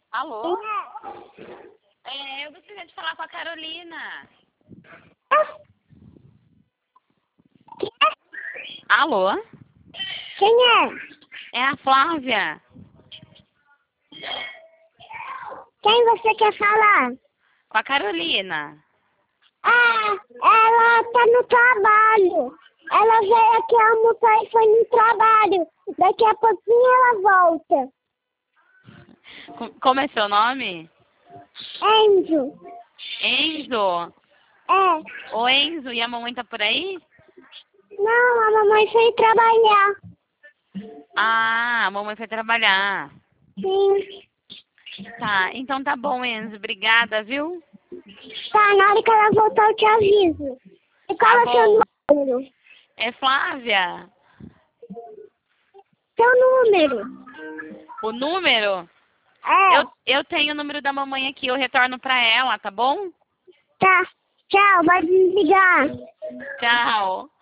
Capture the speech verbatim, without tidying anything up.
Alô? É, eu gostaria de falar com a Carolina. Alô? Quem é? É a Flávia. Quem você quer falar? Com a Carolina. Ah, ela tá no trabalho. Ela veio aqui almoçar e foi no trabalho. Daqui a pouquinho ela volta. Co- Como é seu nome? Enzo. Enzo. É. Ô Enzo, e a mamãe tá por aí? Não, a mamãe foi trabalhar. Ah, a mamãe foi trabalhar. Sim. Tá, então tá bom, Enzo. Obrigada, viu? Tá, na hora que ela voltar eu te aviso. E qual Tá é o seu bom. número? É Flávia. Seu número. O número? É. Eu, eu tenho o número da mamãe aqui, eu retorno pra ela, tá bom? Tá. Tchau, vai desligar. Tchau.